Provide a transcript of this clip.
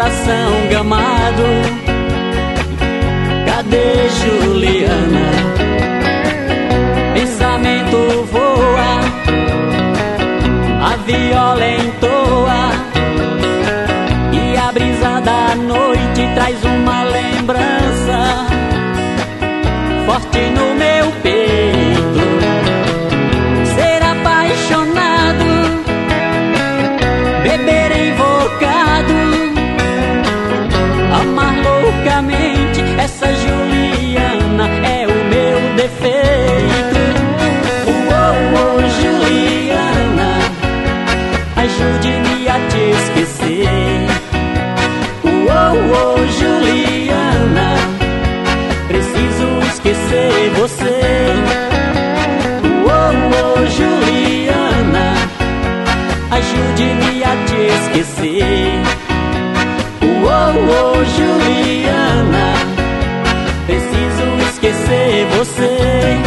coração gamado. Cadê Juliana? Pensamento voa, a viola entoa, e a brisa da noite traz uma lembrança forte no meu peito. Ser apaixonado, beber invocado, amar loucamente, essa Juliana é o meu defeito. Juliana, ajude-me a te esquecer. Juliana, preciso esquecer você. Juliana, ajude-me a te esquecer. Juliana, preciso esquecer você.